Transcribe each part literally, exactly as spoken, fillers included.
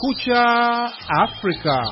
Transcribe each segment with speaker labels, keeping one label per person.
Speaker 1: Kumekucha Afrika.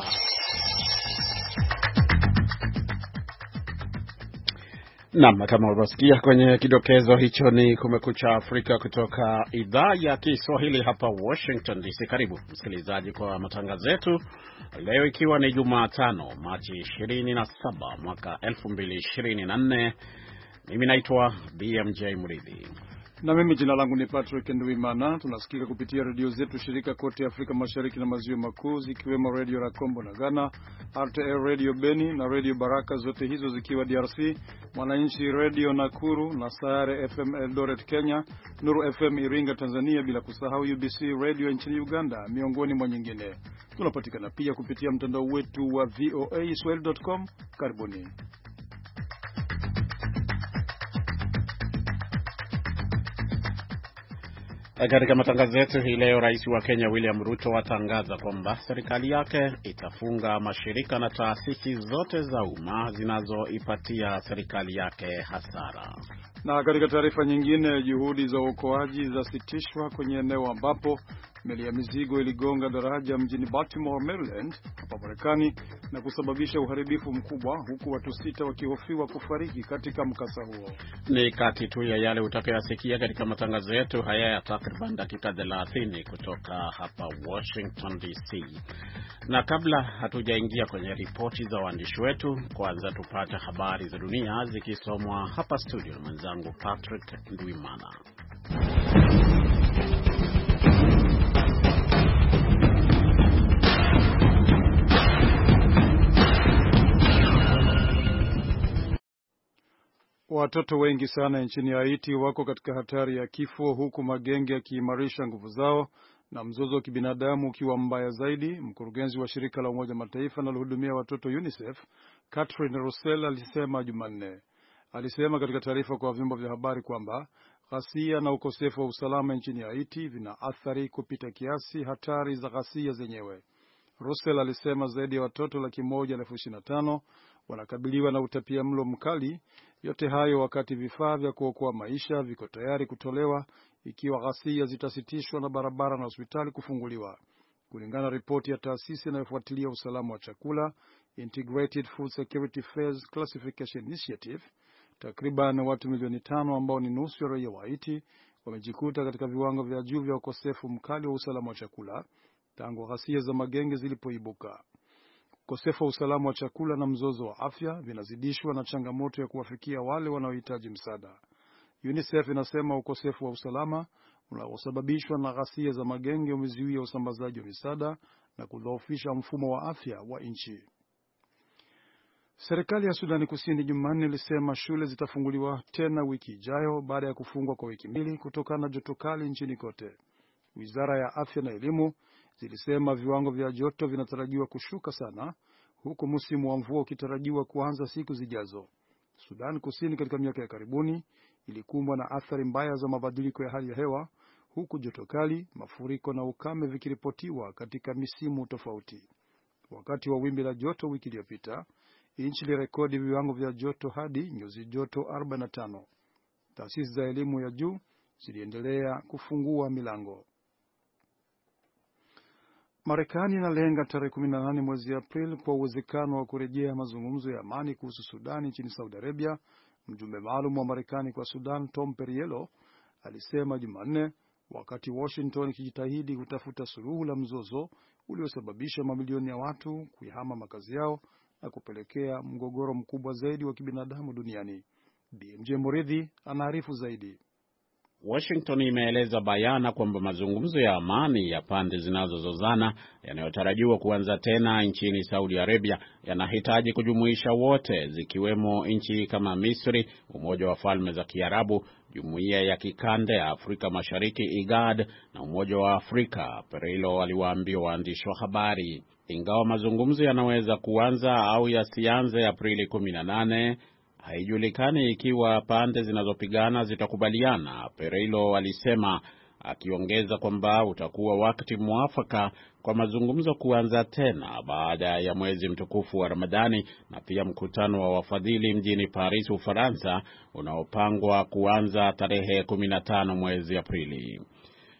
Speaker 1: Naam, kama ulivyosikia kwenye kidokezo hicho, ni Kumekucha Afrika kutoka idhaa ya Kiswahili hapa Washington D C. Karibu msikilizaji kwa matangazo yetu leo, ikiwa ni Jumatano Machi ishirini na saba mwaka elfu mbili ishirini na nne. Mimi naitwa B M J Mridhi.
Speaker 2: Na mimi jina langu ni Patrick Ndwimana. Tunasikika kupitia redio zetu shirika kote Afrika Mashariki na Maziwa Makuu, zikiwemo Radio Rakombo na Ghana, R T L Radio Beni na Radio Baraka, zote hizo zikiwa D R C, Mwananchi Radio Nakuru na Sayare F M Eldoret Kenya, Nuru F M Iringa Tanzania, bila kusahau U B C Radio nchini Uganda, miongoni mwa nyingine. Tunapatikana pia kupitia mtandao wetu wa V O A Swahili dot com. Karibuni.
Speaker 1: Katika matangazo yetu hii leo, Rais wa Kenya William Ruto atangaza kwamba serikali yake itafunga mashirika na taasisi zote za umma zinazoipatia serikali yake hasara.
Speaker 2: Na katika taarifa nyingine, juhudi za uokoaji zasitishwa kwenye eneo ambapo meli ya mizigo iligonga daraja mjini Baltimore, Maryland, hapa Marekani, na kusababisha uharibifu mkubwa, huku watu sita wakihofiwa kufariki katika mkasa huo.
Speaker 1: Ni kati tu ya yale utakayosikia katika matangazo yetu haya ya takriban dakika thelathini kutoka hapa Washington D C. Na kabla hatujaingia kwenye ripoti za waandishi wetu, kwanza tupate habari za dunia zikisomwa hapa studio na mwenzangu Patrick Ndwimana.
Speaker 2: Watoto wengi sana nchini Haiti wako katika hatari ya kifo, huku magenge yakiimarisha nguvu zao na mzozo wa kibinadamu ukiwa mbaya zaidi. Mkurugenzi wa shirika la Umoja Mataifa linalohudumia watoto UNICEF, Catherine Russell, alisema Jumanne. Alisema katika taarifa kwa vyombo vya habari kwamba ghasia na ukosefu wa usalama nchini Haiti vina athari kupita kiasi hatari za ghasia zenyewe. Russell alisema zaidi ya watoto laki moja elfu ishirini na tano wanakabiliwa na utapiamlo mkali. Yote hayo wakati vifaa vya kuokoa maisha viko tayari kutolewa ikiwa ghasia zitasitishwa na barabara na hospitali kufunguliwa. Kulingana na ripoti ya taasisi inayofuatilia usalama wa chakula, Integrated Food Security Phase Classification Initiative, takriban watu milioni tano ambao ni nusu ya raia wa Haiti wamejikuta katika viwango vya juu vya ukosefu mkali wa usalama wa chakula tangu ghasia za magenge zilipoibuka. Ukosefu wa usalama wa chakula na mzozo wa afya vinazidishwa na changamoto ya kuwafikia wale wanaohitaji msaada. UNICEF inasema ukosefu wa usalama unaosababishwa na ghasia za magenge umezuia usambazaji wa misaada na kudhoofisha mfumo wa afya wa nchi. Serikali ya Sudani Kusini Jumanne ilisema shule zitafunguliwa tena wiki ijayo baada ya kufungwa kwa wiki mbili kutokana na joto kali nchini kote. Wizara ya Afya na Elimu zilisema viwango vya joto vinatarajiwa kushuka sana, huku msimu wa mvua ukitarajiwa kuanza siku zijazo. Sudan Kusini katika miaka ya karibuni ilikumbwa na athari mbaya za mabadiliko ya hali ya hewa, huku joto kali, mafuriko na ukame vikiripotiwa katika misimu tofauti. Wakati wa wimbi la joto wiki iliyopita, nchi ilirekodi viwango vya joto hadi nyuzi joto arobaini na tano. Taasisi za elimu ya juu ziliendelea kufungua milango. Marekani inalenga tarehe kumi na nane mwezi Aprili kwa uwezekano wa kurejea mazungumzo ya amani kuhusu Sudan nchini Saudi Arabia. Mjumbe maalum wa Marekani kwa Sudan, Tom Perriello, alisema Jumanne, wakati Washington ikijitahidi kutafuta suluhu la mzozo uliosababisha mamilioni ya watu kuihama makazi yao na kupelekea mgogoro mkubwa zaidi wa kibinadamu duniani. B M J Moridhi anaarifu zaidi.
Speaker 1: Washington imeeleza bayana kwamba mazungumzo ya amani ya pande zinazozozana yanayotarajiwa kuanza tena nchini Saudi Arabia yanahitaji kujumuisha wote, zikiwemo nchi kama Misri, Umoja wa Falme za Kiarabu, Jumuiya ya Kikanda ya Afrika Mashariki IGAD na Umoja wa Afrika, Perriello aliwaambia waandishi wa habari. Ingawa mazungumzo yanaweza kuanza au yasianze Aprili kumi na nane, haijulikani ikiwa pande zinazopigana zitakubaliana, Perriello alisema, akiongeza kwamba utakuwa wakati mwafaka kwa mazungumzo kuanza tena baada ya mwezi mtukufu wa Ramadhani na pia mkutano wa wafadhili mjini Paris, Ufaransa, unaopangwa kuanza tarehe kumi na tano mwezi Aprili.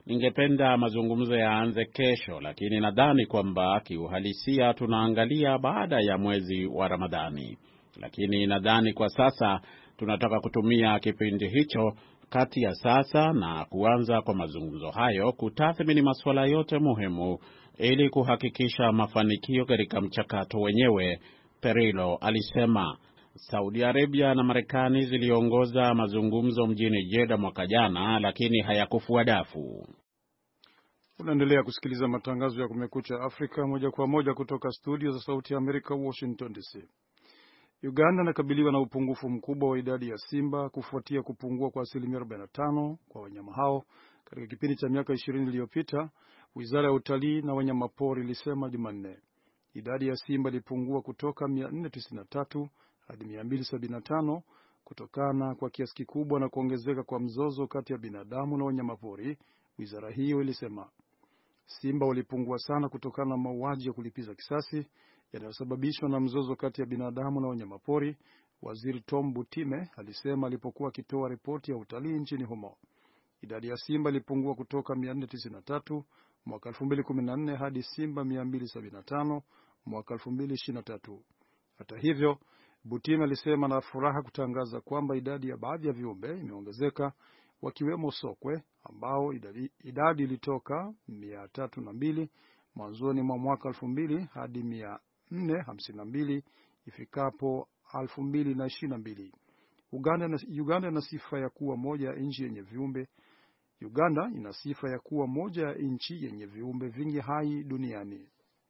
Speaker 1: Ningependa mazungumzo yaanze kesho, lakini nadhani kwamba kiuhalisia tunaangalia baada ya mwezi wa Ramadhani. Lakini nadhani kwa sasa tunataka kutumia kipindi hicho kati ya sasa na kuanza kwa mazungumzo hayo kutathmini masuala yote muhimu ili kuhakikisha mafanikio katika mchakato wenyewe, Perillo alisema. Saudi Arabia na Marekani ziliongoza mazungumzo mjini Jeddah mwaka jana, lakini hayakufua dafu.
Speaker 2: Unaendelea kusikiliza matangazo ya Kumekucha Afrika moja kwa moja kutoka studio za Sauti ya Amerika, Washington D C. Uganda inakabiliwa na upungufu mkubwa wa idadi ya simba kufuatia kupungua kwa asilimia arobaini na tano kwa wanyama hao katika kipindi cha miaka ishirini iliyopita, Wizara ya Utalii na Wanyamapori ilisema Jumanne. Idadi ya simba ilipungua kutoka mia nne tisini na tatu hadi mia mbili sabini na tano kutokana kwa kiasi kikubwa na kuongezeka kwa mzozo kati ya binadamu na wanyamapori, wizara hiyo ilisema. Simba walipungua sana kutokana na mauaji ya kulipiza kisasi yanayosababishwa na mzozo kati ya binadamu na wanyamapori, Waziri Tom Butime alisema alipokuwa akitoa ripoti ya utalii nchini humo. Idadi ya simba ilipungua kutoka mia nne tisini na tatu mwaka elfu mbili kumi na nne hadi simba mia mbili sabini na tano mwaka elfu mbili ishirini na tatu. Hata hivyo, Butime alisema na furaha kutangaza kwamba idadi ya baadhi ya viumbe imeongezeka, wakiwemo sokwe ambao idadi, idadi ilitoka mia tatu na mbili mwanzoni mwa mwaka elfu mbili hadi mia nne hamsini na mbili ifikapo elfu mbili ishirini na mbili. Uganda na, Uganda ina sifa ya kuwa moja ya nchi yenye viumbe Uganda ina sifa ya kuwa moja ya nchi yenye viumbe vingi hai duniani.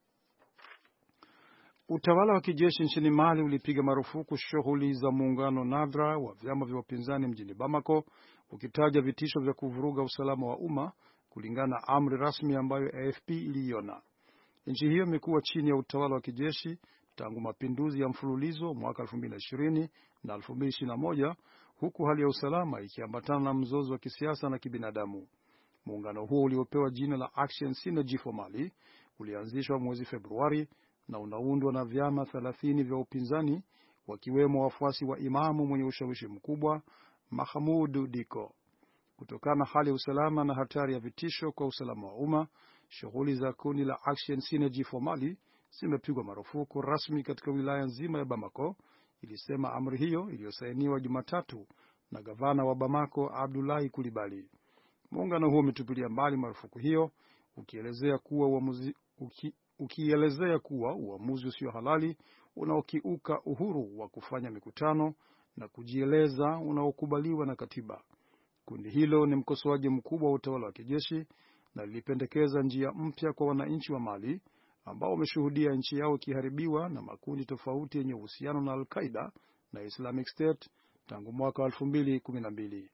Speaker 2: Utawala wa kijeshi nchini Mali ulipiga marufuku shughuli za muungano nadra wa vyama vya upinzani mjini Bamako, ukitaja vitisho vya kuvuruga usalama wa umma, kulingana na amri rasmi ambayo A F P iliiona. Nchi hiyo imekuwa chini ya utawala wa kijeshi tangu mapinduzi ya mfululizo mwaka elfu mbili ishirini na elfu mbili ishirini na moja, huku hali ya usalama ikiambatana na mzozo wa kisiasa na kibinadamu. Muungano huo uliopewa jina la Action Synergy for Mali ulianzishwa mwezi Februari na unaundwa na vyama thelathini vya upinzani, wakiwemo wafuasi wa imamu mwenye ushawishi mkubwa Mahamudu Diko. Kutokana na hali ya usalama na hatari ya vitisho kwa usalama wa umma, shughuli za kundi la Action Synergy for Mali zimepigwa marufuku rasmi katika wilaya nzima ya Bamako, ilisema amri hiyo iliyosainiwa Jumatatu na gavana wa Bamako Abdoulaye Coulibaly. Muungano huo umetupilia mbali marufuku hiyo, ukielezea kuwa uamuzi uki, ukielezea kuwa uamuzi usio halali unaokiuka uhuru wa kufanya mikutano na kujieleza unaokubaliwa na katiba. Kundi hilo ni mkosoaji mkubwa wa utawala wa kijeshi na lilipendekeza njia mpya kwa wananchi wa Mali ambao wameshuhudia nchi yao ikiharibiwa na makundi tofauti yenye uhusiano na Al-Qaeda na Islamic State tangu mwaka wa elfu mbili kumi na mbili.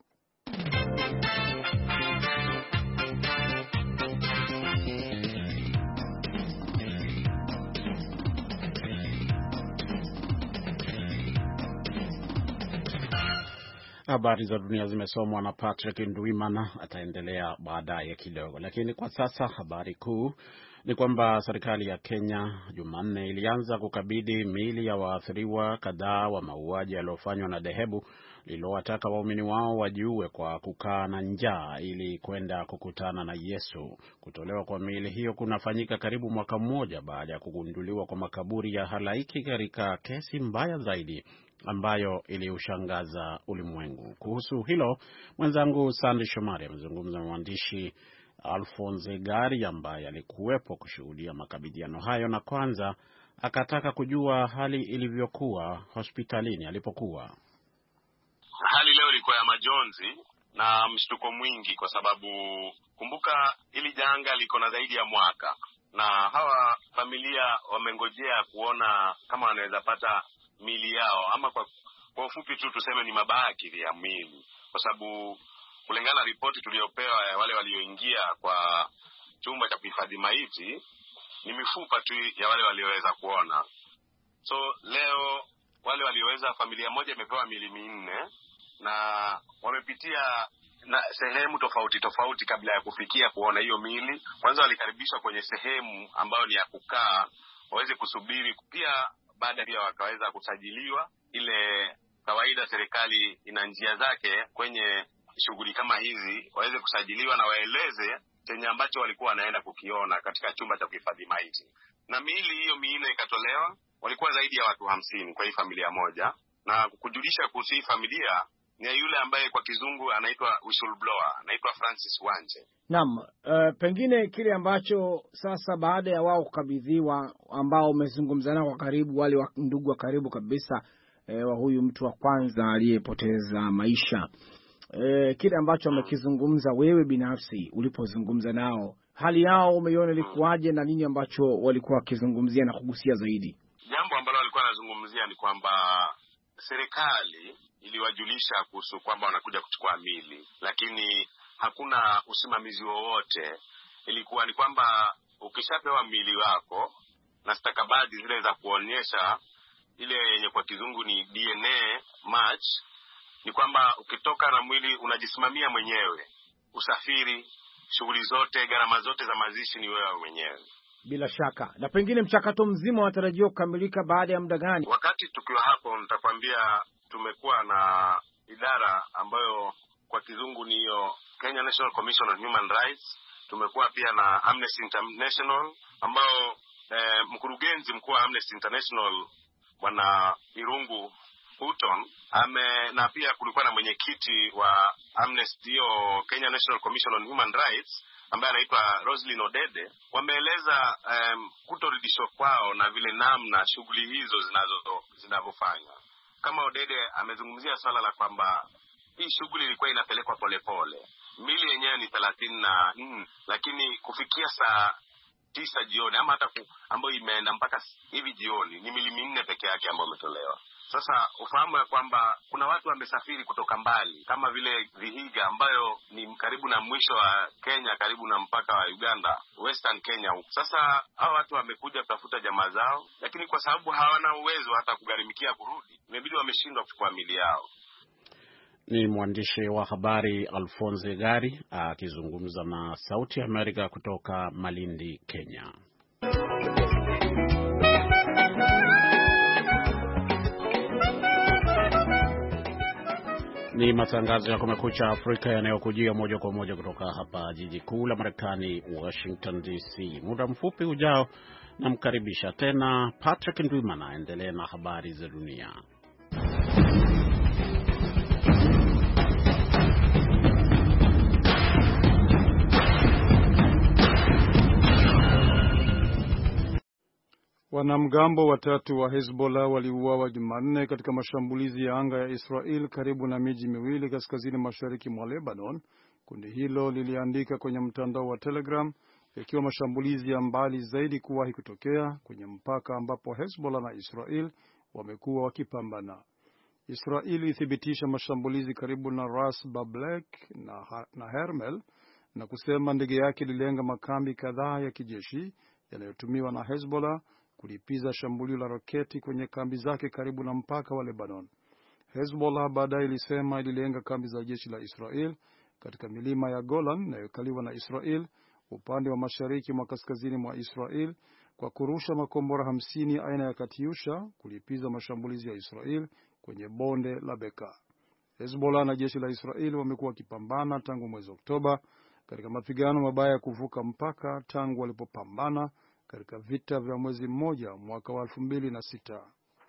Speaker 1: Habari za dunia zimesomwa na Patrick Ndwimana, ataendelea baadaye kidogo. Lakini kwa sasa habari kuu ni kwamba serikali ya Kenya Jumanne ilianza kukabidhi miili ya waathiriwa kadhaa wa mauaji yaliyofanywa na dhehebu lililowataka waumini wao wajiue kwa kukaa na njaa ili kwenda kukutana na Yesu. Kutolewa kwa miili hiyo kunafanyika karibu mwaka mmoja baada ya kugunduliwa kwa makaburi ya halaiki katika kesi mbaya zaidi ambayo iliushangaza ulimwengu. Kuhusu hilo, mwenzangu Sandy Shomari amezungumza na mwandishi Alphonse Gari ambaye alikuwepo kushuhudia makabidhiano hayo, na kwanza akataka kujua hali ilivyokuwa hospitalini alipokuwa.
Speaker 3: Hali leo ilikuwa ya majonzi na mshtuko mwingi, kwa sababu kumbuka ili janga liko na zaidi ya mwaka, na hawa familia wamengojea kuona kama wanaweza pata mili yao, ama kwa kwa ufupi tu tuseme ni mabaki ya mili, kwa sababu kulingana na ripoti tuliyopewa ya wale walioingia kwa chumba cha kuhifadhi maiti ni mifupa tu ya wale walioweza kuona. So leo wale walioweza, familia moja imepewa mili minne na wamepitia na sehemu tofauti tofauti kabla ya kufikia kuona hiyo mili. Kwanza walikaribishwa kwenye sehemu ambayo ni ya kukaa waweze kusubiri, pia baada pia wakaweza kusajiliwa. Ile kawaida serikali ina njia zake kwenye shughuli kama hizi, waweze kusajiliwa na waeleze chenye ambacho walikuwa wanaenda kukiona katika chumba cha kuhifadhi maiti. Na miili hiyo minne ikatolewa, walikuwa zaidi ya watu hamsini kwa hii familia moja. Na kujulisha kuhusu hii familia ni yule ambaye kwa kizungu anaitwa whistleblower, anaitwa Francis Wanje.
Speaker 4: Naam, uh, pengine kile ambacho sasa baada ya wao kukabidhiwa, ambao umezungumza nao kwa karibu, wale wa ndugu wa karibu kabisa eh, wa huyu mtu wa kwanza aliyepoteza maisha, eh, kile ambacho amekizungumza wewe binafsi ulipozungumza nao, hali yao umeiona ilikuwaje na nini ambacho walikuwa wakizungumzia na kugusia zaidi?
Speaker 3: Jambo ambalo walikuwa wanazungumzia ni kwamba serikali iliwajulisha kuhusu kwamba wanakuja kuchukua mili, lakini hakuna usimamizi wowote. Ilikuwa ni kwamba ukishapewa mili wako na stakabadhi zile za kuonyesha ile yenye kwa kizungu ni D N A match, ni kwamba ukitoka na mwili unajisimamia mwenyewe, usafiri, shughuli zote, gharama zote za mazishi ni wewe mwenyewe.
Speaker 4: Bila shaka. Na pengine mchakato mzima unatarajiwa kukamilika baada ya muda gani?
Speaker 3: Wakati tukiwa hapo nitakwambia tumekuwa na idara ambayo kwa kizungu ni hiyo Kenya National Commission on Human Rights. Tumekuwa pia na Amnesty International ambao eh, mkurugenzi mkuu wa Amnesty International Bwana Irungu Houghton ame, na pia kulikuwa na mwenyekiti wa Amnesty hiyo Kenya National Commission on Human Rights ambaye anaitwa Roslyn Odede. Wameeleza um, kutoridhishwa kwao na vile namna shughuli hizo zinazo zinavyofanywa. Kama Odede amezungumzia swala la kwamba hii shughuli ilikuwa inapelekwa polepole. Mili yenyewe ni thelathini na nne, lakini kufikia saa tisa jioni ama hata ambayo imeenda mpaka hivi jioni ni mili minne peke yake ambayo imetolewa. Sasa ufahamu ya kwamba kuna watu wamesafiri kutoka mbali kama vile Vihiga ambayo ni karibu na mwisho wa Kenya, karibu na mpaka wa Uganda, Western Kenya. Sasa hao watu wamekuja kutafuta jamaa zao, lakini kwa sababu hawana uwezo hata kugharimikia kurudi, imebidi wameshindwa kuchukua mili yao.
Speaker 1: Ni mwandishi wa habari Alphonse Gari akizungumza na Sauti ya Amerika kutoka Malindi, Kenya. Ni matangazo ya Kumekucha Afrika yanayokujia moja kwa moja kutoka hapa jiji kuu la Marekani, Washington D C. Muda mfupi ujao namkaribisha tena Patrick Ndwimana aendelee na habari za dunia.
Speaker 2: Wanamgambo watatu wa Hezbollah waliuawa Jumanne katika mashambulizi ya anga ya Israel karibu na miji miwili kaskazini mashariki mwa Lebanon. Kundi hilo liliandika kwenye mtandao wa Telegram, ikiwa mashambulizi ya mbali zaidi kuwahi kutokea kwenye mpaka ambapo Hezbollah na Israel wamekuwa wakipambana. Israel ilithibitisha mashambulizi karibu na Ras Bablek na, na Hermel na kusema ndege yake ililenga makambi kadhaa ya kijeshi yanayotumiwa na Hezbollah kulipiza shambulio la roketi kwenye kambi zake karibu na mpaka wa Lebanon. Hezbollah baadaye ilisema ililenga kambi za jeshi la Israel katika milima ya Golan inayokaliwa na Israel upande wa mashariki mwa kaskazini mwa Israel kwa kurusha makombora hamsini aina ya Katyusha kulipiza mashambulizi ya Israel kwenye bonde la Beka. Hezbollah na jeshi la Israel wamekuwa wakipambana tangu mwezi Oktoba katika mapigano mabaya ya kuvuka mpaka tangu walipopambana katika vita vya mwezi mmoja mwaka wa elfu mbili na sita.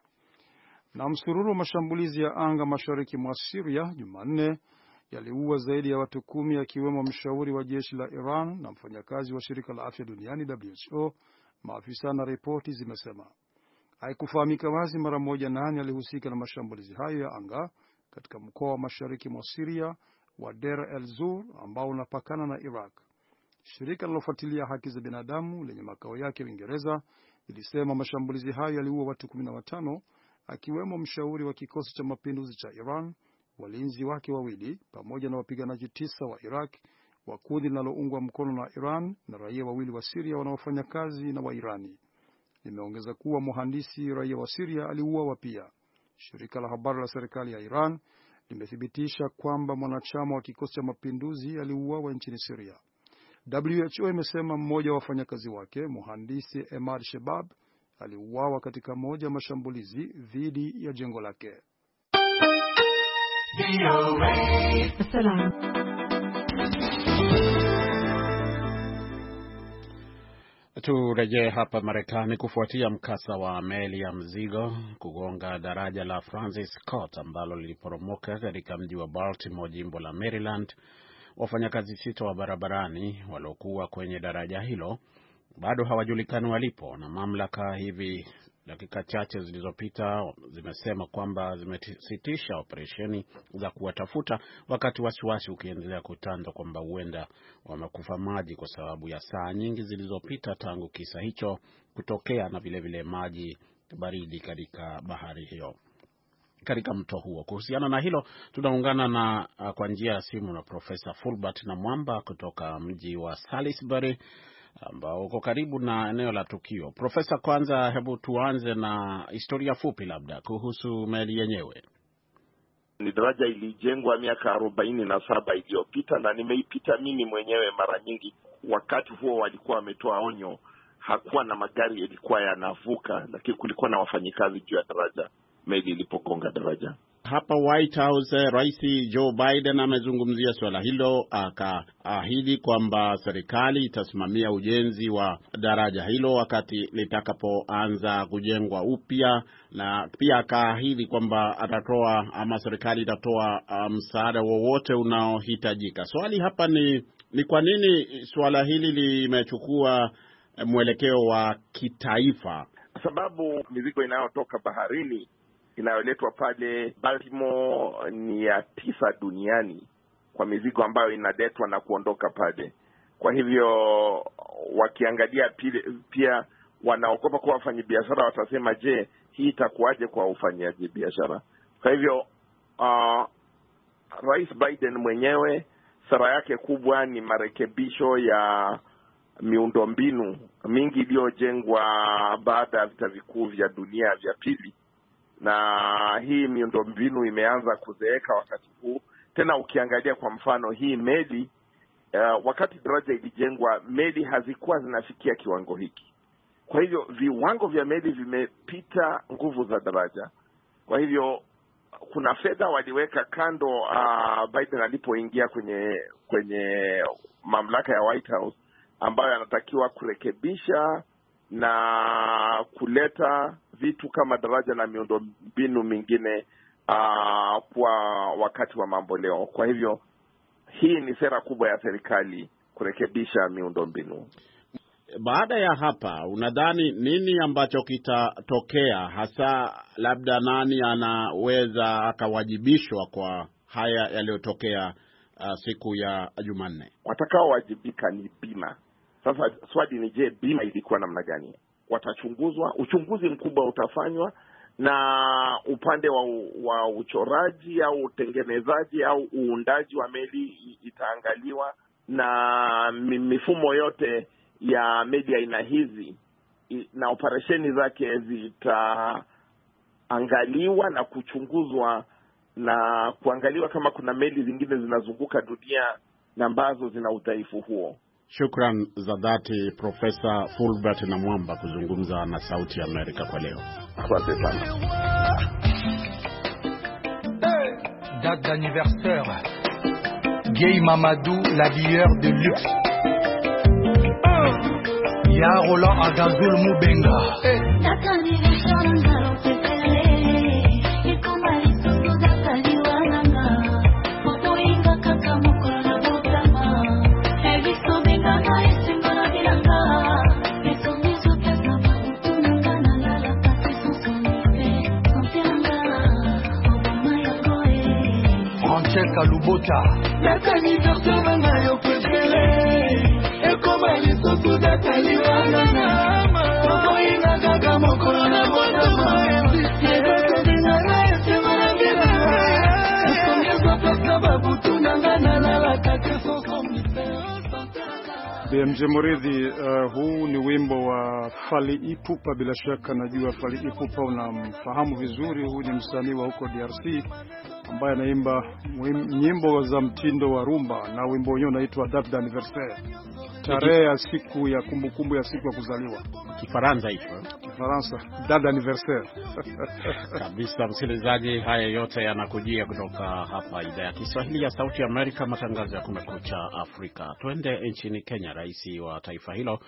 Speaker 2: Na msururu wa mashambulizi ya anga mashariki mwa Syria Jumanne yaliua zaidi ya watu kumi, akiwemo mshauri wa jeshi la Iran na mfanyakazi wa shirika la afya duniani W H O, maafisa na ripoti zimesema. Haikufahamika wazi mara moja nani alihusika na mashambulizi hayo ya anga katika mkoa wa mashariki mwa Syria wa Deir el-Zur ambao unapakana na Iraq. Shirika linalofuatilia haki za binadamu lenye makao yake Uingereza lilisema mashambulizi hayo yaliua watu kumi na watano, akiwemo mshauri wa kikosi cha mapinduzi cha Iran, walinzi wake wawili, pamoja na wapiganaji tisa wa Iraq wa kundi linaloungwa mkono na Iran na raia wawili wa Syria wanaofanya kazi na Wairani. Limeongeza kuwa mhandisi raia wa Syria aliuawa pia. Shirika la habari la serikali ya Iran limethibitisha kwamba mwanachama wa kikosi cha mapinduzi aliuawa nchini Syria. W H O imesema mmoja wa wafanyakazi wake, mhandisi Emad Shebab, aliuawa katika moja mashambulizi dhidi ya jengo lake.
Speaker 1: Turejee hapa Marekani kufuatia mkasa wa meli ya mzigo kugonga daraja la Francis Scott ambalo liliporomoka katika mji wa Baltimore, jimbo la Maryland. Wafanyakazi sita wa barabarani waliokuwa kwenye daraja hilo bado hawajulikani walipo, na mamlaka hivi dakika chache zilizopita zimesema kwamba zimesitisha operesheni za kuwatafuta, wakati wasiwasi ukiendelea kutanda kwamba huenda wamekufa maji kwa sababu ya saa nyingi zilizopita tangu kisa hicho kutokea, na vile vile maji baridi katika bahari hiyo, katika mto huo. Kuhusiana na hilo tunaungana na kwa njia ya simu na Profesa Fulbert Namwamba kutoka mji wa Salisbury ambao uko karibu na eneo la tukio. Profesa, kwanza hebu tuanze na historia fupi labda kuhusu meli yenyewe.
Speaker 5: Ni daraja ilijengwa miaka arobaini na saba iliyopita na nimeipita mimi mwenyewe mara nyingi. Wakati huo walikuwa wametoa onyo, hakuwa na magari yalikuwa yanavuka, lakini kulikuwa na wafanyikazi juu ya daraja meli ilipogonga daraja.
Speaker 1: Hapa White House, Rais Joe Biden amezungumzia swala hilo, akaahidi kwamba serikali itasimamia ujenzi wa daraja hilo wakati litakapoanza kujengwa upya, na pia akaahidi kwamba atatoa ama serikali itatoa msaada um, wowote unaohitajika. Swali hapa ni ni kwa nini swala hili limechukua mwelekeo wa kitaifa?
Speaker 5: Sababu mizigo inayotoka baharini inayoletwa pale Baltimore ni ya tisa duniani kwa mizigo ambayo inaletwa na kuondoka pale. Kwa hivyo wakiangalia pia, pia wanaogopa kwa wafanyabiashara watasema, je, hii itakuwaje kwa ufanyaji biashara? Kwa hivyo uh, Rais Biden mwenyewe sera yake kubwa ni marekebisho ya miundombinu mingi iliyojengwa baada ya vita vikuu vya dunia vya pili. Na hii miundombinu imeanza kuzeeka wakati huu. Tena ukiangalia kwa mfano hii meli, uh, wakati daraja ilijengwa meli hazikuwa zinafikia kiwango hiki. Kwa hivyo viwango vya meli vimepita nguvu za daraja. Kwa hivyo kuna fedha waliweka kando uh, Biden alipoingia kwenye kwenye mamlaka ya White House, ambayo anatakiwa kurekebisha na kuleta vitu kama daraja na miundombinu mingine uh, kwa wakati wa mambo leo. Kwa hivyo hii ni sera kubwa ya serikali kurekebisha miundombinu.
Speaker 1: Baada ya hapa, unadhani nini ambacho kitatokea hasa? Labda nani anaweza akawajibishwa kwa haya yaliyotokea uh, siku ya Jumanne?
Speaker 5: Watakaowajibika ni bima. Sasa swali ni, je, bima ilikuwa namna gani? Watachunguzwa, uchunguzi mkubwa utafanywa, na upande wa, wa uchoraji au utengenezaji au uundaji wa meli itaangaliwa, na mifumo yote ya meli aina hizi na operesheni zake zitaangaliwa na kuchunguzwa na kuangaliwa kama kuna meli zingine zinazunguka dunia na ambazo zina udhaifu huo.
Speaker 1: Shukran za dhati Profesa Fulbert Namwamba kuzungumza na Sauti ya Amerika kwa leo.
Speaker 5: Asante sana.
Speaker 6: Date d'anniversaire Gay Mamadou, l'habilleur de luxe. Ya Roland Agazul Mubenga. Date d'anniversaire ngalo pekele. Ikoma isoto datali wananga. Moto inga kaka mokolo na botama. Eviso benga na isingona bilanga. Esomizo pesa mabutunanga na lala kati sosonipe. Sontianga. Obama ya goe. Francesca Lubota. Date d'anniversaire ngalo pekele. Ekoma isoto datali wananga. Moto inga kaka mokolo na botama. Eviso benga na isingona bilanga. Esomizo pesa mabutunanga na lala kati sosonipe.
Speaker 2: B M J Muridhi, uh, huu ni wimbo wa Fally Ipupa. Bila shaka najua Fally Ipupa unamfahamu vizuri. Huu ni msanii wa huko D R C ambaye anaimba nyimbo za mtindo wa rumba, na wimbo wenyewe unaitwa Date d'anniversaire, tarehe ya siku ya kumbukumbu ya siku ya kuzaliwa.
Speaker 1: Kifaransa hicho.
Speaker 2: Kifaransa, Date d'anniversaire.
Speaker 1: Kabisa msikilizaji, haya yote yanakujia kutoka hapa idhaa ya Kiswahili ya Sauti ya Amerika, matangazo ya Kumekucha Afrika. Twende nchini Kenya. Rais wa taifa hilo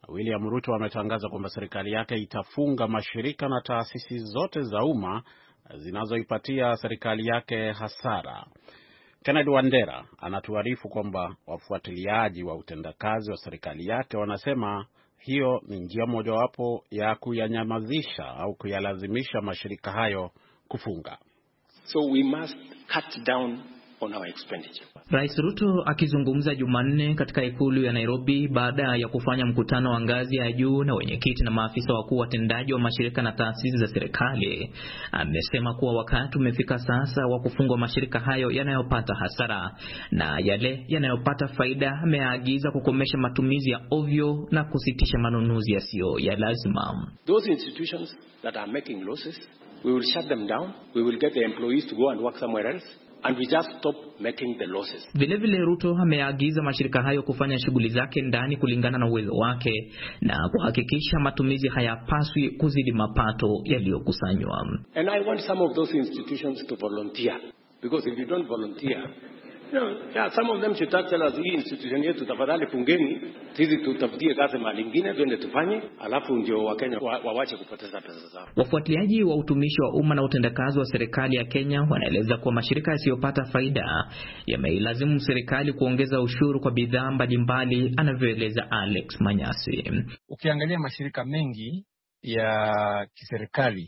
Speaker 1: William Ruto ametangaza kwamba serikali yake itafunga mashirika na taasisi zote za umma zinazoipatia serikali yake hasara. Kennedy Wandera anatuarifu kwamba wafuatiliaji wa utendakazi wa serikali yake wanasema hiyo ni njia mojawapo ya kuyanyamazisha au kuyalazimisha mashirika hayo kufunga.
Speaker 7: So we must cut down on our expenditure.
Speaker 8: Rais Ruto akizungumza Jumanne katika ikulu ya Nairobi baada ya kufanya mkutano wa ngazi ya juu na wenyekiti na maafisa wakuu watendaji wa mashirika na taasisi za serikali, amesema kuwa wakati umefika sasa wa kufungwa mashirika hayo yanayopata hasara, na yale yanayopata faida ameagiza kukomesha matumizi ya ovyo na kusitisha manunuzi yasiyo ya lazima.
Speaker 7: Those institutions that are making losses, we will shut them down. We will get the employees to go and work somewhere else. And we just stop making the losses.
Speaker 8: Vile vile Ruto ameagiza mashirika hayo kufanya shughuli zake ndani kulingana na uwezo wake na kuhakikisha matumizi hayapaswi kuzidi mapato yaliyokusanywa.
Speaker 7: And I want some of those institutions to volunteer, because if you don't volunteer, you know, yeah, some of them should tell us, hii institution yetu tafadhali fungeni, sisi tutafutie kazi mahali nyingine twende tufanye, alafu ndio Wakenya wawache kupoteza pesa zao.
Speaker 8: Wafuatiliaji wa utumishi wa umma na utendakazi wa serikali ya Kenya wanaeleza kuwa mashirika yasiyopata faida yameilazimu serikali kuongeza ushuru kwa bidhaa mbalimbali, anavyoeleza Alex Manyasi.
Speaker 9: Ukiangalia mashirika mengi ya kiserikali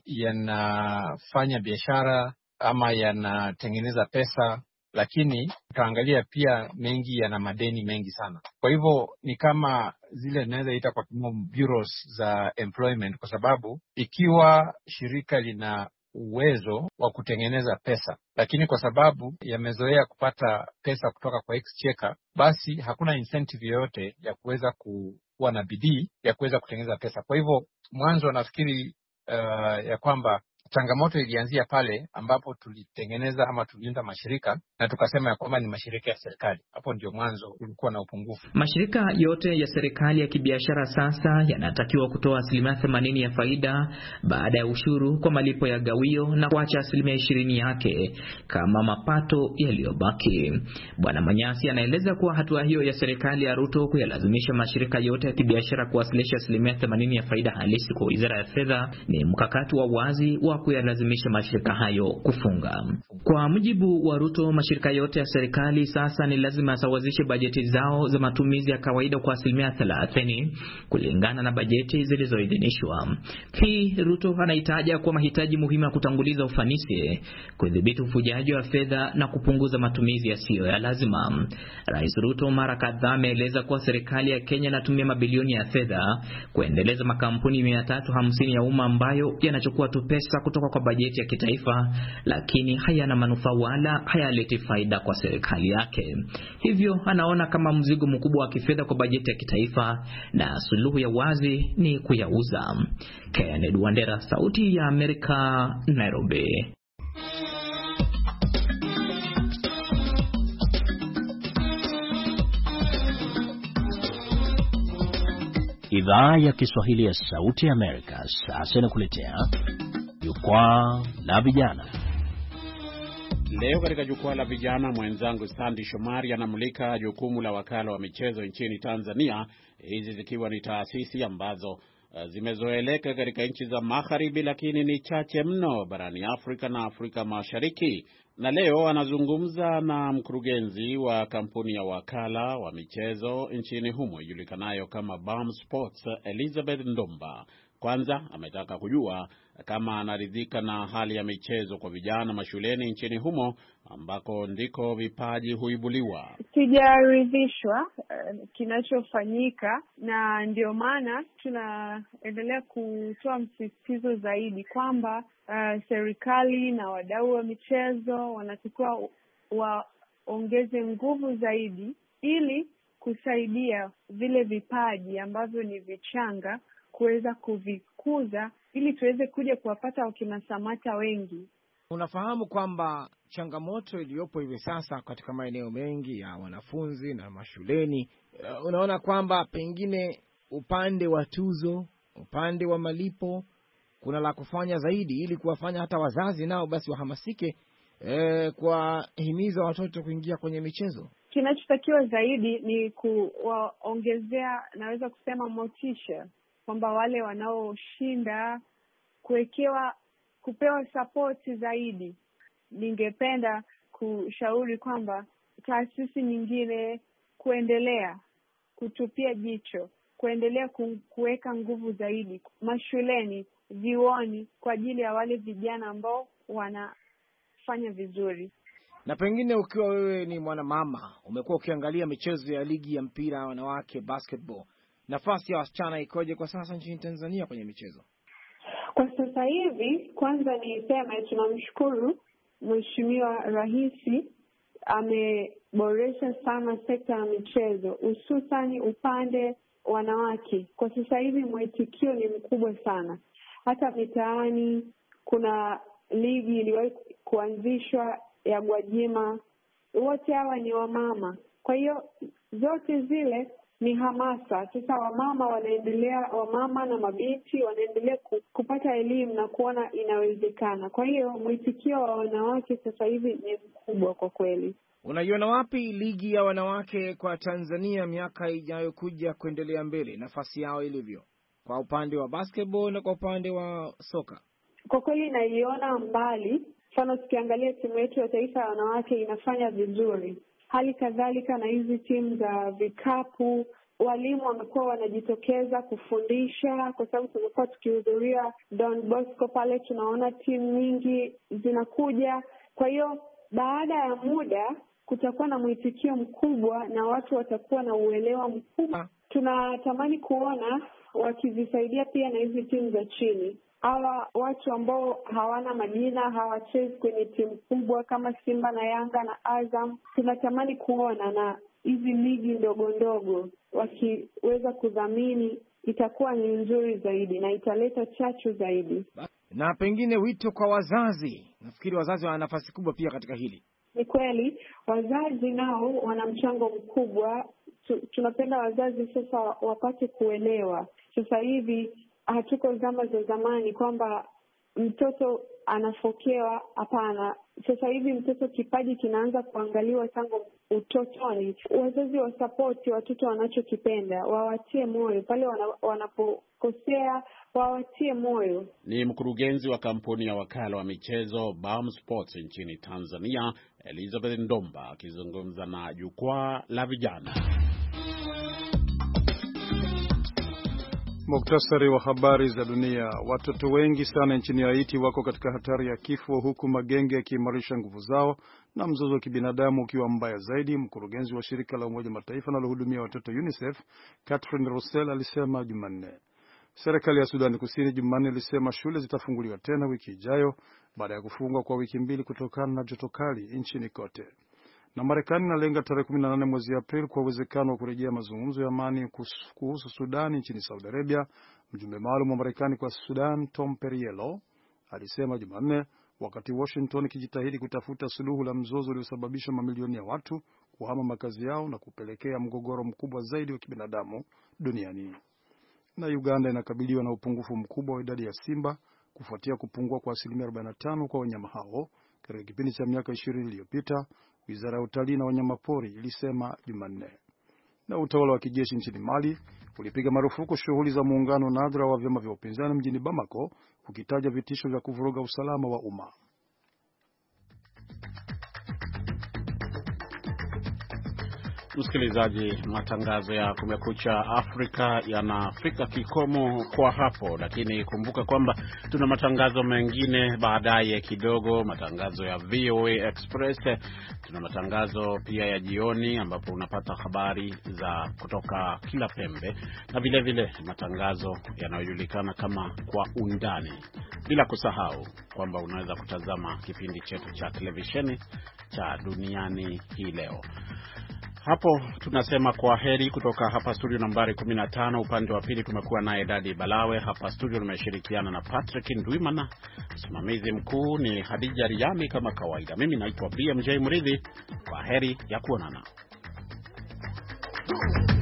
Speaker 9: yanafanya biashara ama yanatengeneza pesa, lakini utaangalia pia mengi yana madeni mengi sana. Kwa hivyo ni kama zile naweza ita kwa kimombo bureaus za employment, kwa sababu ikiwa shirika lina uwezo wa kutengeneza pesa, lakini kwa sababu yamezoea kupata pesa kutoka kwa exchequer, basi hakuna incentive yoyote ya kuweza kuwa na bidii ya kuweza kutengeneza pesa. Kwa hivyo mwanzo nafikiri uh, ya kwamba changamoto ilianzia pale ambapo tulitengeneza ama tuliunda mashirika na tukasema ya kwamba ni mashirika ya serikali. Hapo ndio mwanzo ulikuwa na upungufu.
Speaker 8: Mashirika yote ya serikali ya kibiashara sasa yanatakiwa kutoa asilimia themanini ya faida baada ya ushuru kwa malipo ya gawio na kuacha asilimia ishirini yake kama mapato yaliyobaki. Bwana Manyasi anaeleza kuwa hatua hiyo ya serikali ya Ruto kuyalazimisha mashirika yote ya kibiashara kuwasilisha asilimia themanini ya faida halisi kwa Wizara ya Fedha ni mkakati wa wazi wa kuyalazimisha mashirika hayo kufunga. Kwa mujibu wa Ruto, mashirika yote ya serikali sasa ni lazima yasawazishe bajeti zao za matumizi ya kawaida kwa asilimia thelathini kulingana na bajeti zilizoidhinishwa. Hii Ruto anahitaja kuwa mahitaji muhimu ya kutanguliza ufanisi, kudhibiti ufujaji wa fedha na kupunguza matumizi yasiyo ya lazima. Rais Ruto mara kadhaa ameeleza kuwa serikali ya Kenya inatumia mabilioni ya fedha kuendeleza makampuni mia tatu hamsini ya umma ambayo yanachukua tu pesa kutoka kwa bajeti ya kitaifa, lakini hayana manufaa wala hayaleti faida kwa serikali yake. Hivyo anaona kama mzigo mkubwa wa kifedha kwa bajeti ya kitaifa, na suluhu ya wazi ni kuyauza. Kennedy Wandera, Sauti ya Amerika, Nairobi.
Speaker 10: Idhaa ya Kiswahili ya Sauti ya Amerika sasa inakuletea Jukwaa la Vijana.
Speaker 1: Leo katika Jukwaa la Vijana, mwenzangu Sandy Shomari anamulika jukumu la wakala wa michezo nchini Tanzania, hizi zikiwa ni taasisi ambazo uh, zimezoeleka katika nchi za magharibi lakini ni chache mno barani Afrika na Afrika Mashariki. Na leo anazungumza na mkurugenzi wa kampuni ya wakala wa michezo nchini humo ijulikanayo kama Bam Sports, Elizabeth Ndomba. Kwanza ametaka kujua kama anaridhika na hali ya michezo kwa vijana mashuleni nchini humo ambako ndiko vipaji huibuliwa.
Speaker 11: Sijaridhishwa uh, kinachofanyika, na ndio maana tunaendelea kutoa msisitizo zaidi kwamba uh, serikali na wadau wa michezo wanatakiwa waongeze nguvu zaidi ili kusaidia vile vipaji ambavyo ni vichanga kuweza kuvikuza ili tuweze kuja kuwapata wakina Samata wengi.
Speaker 4: Unafahamu kwamba changamoto iliyopo hivi sasa katika maeneo mengi ya wanafunzi na mashuleni, uh, unaona kwamba pengine upande wa tuzo, upande wa malipo kuna la kufanya zaidi ili kuwafanya hata wazazi nao basi wahamasike e, kuwahimiza watoto kuingia kwenye michezo?
Speaker 11: Kinachotakiwa zaidi ni kuwaongezea, naweza kusema motisha, kwamba wale wanaoshinda kuwekewa, kupewa sapoti zaidi. Ningependa kushauri kwamba taasisi nyingine kuendelea kutupia jicho, kuendelea kuweka nguvu zaidi mashuleni, vioni, kwa ajili ya wale vijana ambao wanafanya vizuri.
Speaker 4: Na pengine ukiwa wewe ni mwanamama, umekuwa ukiangalia michezo ya ligi ya mpira wanawake basketball, nafasi ya wasichana ikoje kwa sasa nchini Tanzania kwenye michezo?
Speaker 11: Kwa sasa hivi, kwanza niseme tunamshukuru Mheshimiwa Rais, ameboresha sana sekta ya michezo, hususani upande wanawake. Kwa sasa hivi mwitikio ni mkubwa sana. Hata mitaani kuna ligi iliwahi kuanzishwa ya Gwajima, wote hawa ni wamama. Kwa hiyo zote zile ni hamasa. Sasa wamama wanaendelea, wamama na mabinti wanaendelea kupata elimu na kuona inawezekana. Kwa hiyo mwitikio wa wanawake sasa hivi ni mkubwa kwa kweli.
Speaker 4: Unaiona wapi ligi ya wanawake kwa Tanzania miaka ijayo kuja kuendelea mbele, nafasi yao ilivyo kwa upande wa basketball na kwa upande wa soka?
Speaker 11: Kwa kweli naiona mbali. Mfano, tukiangalia timu yetu ya taifa ya wanawake inafanya vizuri. Hali kadhalika na hizi timu za vikapu, walimu wamekuwa wanajitokeza kufundisha, kwa sababu tumekuwa tukihudhuria Don Bosco pale, tunaona timu nyingi zinakuja. Kwa hiyo baada ya muda kutakuwa na mwitikio mkubwa na watu watakuwa na uelewa mkubwa. Tunatamani kuona wakizisaidia pia na hizi timu za chini. Hawa watu ambao hawana majina, hawachezi kwenye timu kubwa kama Simba na Yanga na Azam, tunatamani kuona na hizi ligi ndogo ndogo wakiweza kudhamini, itakuwa ni nzuri zaidi na italeta chachu zaidi.
Speaker 4: Na pengine wito kwa wazazi, nafikiri wazazi wana nafasi kubwa pia katika hili.
Speaker 11: Ni kweli wazazi nao wana mchango mkubwa. Tunapenda wazazi sasa wapate kuelewa. Sasa hivi hatuko zama za zamani kwamba mtoto anafokewa. Hapana, sasa hivi mtoto kipaji kinaanza kuangaliwa tangu utotoni. Wazazi wa support watoto wanachokipenda, wawatie moyo pale wanapokosea, wawatie moyo.
Speaker 1: Ni mkurugenzi wa kampuni ya wakala wa michezo B A M Sports nchini Tanzania, Elizabeth Ndomba, akizungumza na Jukwaa la Vijana.
Speaker 2: Muktasari wa habari za dunia. Watoto wengi sana nchini Haiti wako katika hatari ya kifo, huku magenge yakiimarisha nguvu zao na mzozo wa kibinadamu ukiwa mbaya zaidi. Mkurugenzi wa shirika la Umoja Mataifa linalohudumia watoto UNICEF, Catherine Russell, alisema Jumanne. Serikali ya Sudan Kusini Jumanne ilisema shule zitafunguliwa tena wiki ijayo baada ya kufungwa kwa wiki mbili kutokana na joto kali nchini kote. Na Marekani inalenga tarehe kumi na nane mwezi Aprili kwa uwezekano wa kurejea mazungumzo ya amani kuhusu Sudan nchini Saudi Arabia. Mjumbe maalum wa Marekani kwa Sudan, Tom Perriello, alisema Jumanne, wakati Washington ikijitahidi kutafuta suluhu la mzozo uliosababisha mamilioni ya watu kuhama makazi yao na kupelekea mgogoro mkubwa zaidi wa kibinadamu duniani. Na Uganda inakabiliwa na upungufu mkubwa wa idadi ya simba kufuatia kupungua kwa asilimia arobaini na tano kwa wanyama hao katika kipindi cha miaka ishirini iliyopita, Wizara ya Utalii na Wanyamapori ilisema Jumanne. Na utawala wa kijeshi nchini Mali ulipiga marufuku shughuli za muungano nadra wa vyama vya upinzani mjini Bamako, ukitaja vitisho vya kuvuruga usalama wa umma.
Speaker 1: Msikilizaji, matangazo ya Kumekucha Afrika yanafika kikomo kwa hapo, lakini kumbuka kwamba tuna matangazo mengine baadaye kidogo, matangazo ya V O A Express, tuna matangazo pia ya jioni ambapo unapata habari za kutoka kila pembe, na vile vile matangazo yanayojulikana kama Kwa Undani, bila kusahau kwamba unaweza kutazama kipindi chetu cha televisheni cha Duniani Hii Leo. Hapo tunasema kwa heri kutoka hapa studio nambari kumi na tano. Upande wa pili tumekuwa naye Dadi Balawe. Hapa studio nimeshirikiana na Patrick Ndwimana. Msimamizi mkuu ni Hadija Riami kama kawaida. Mimi naitwa B M J Mridhi. Kwa heri ya kuonana.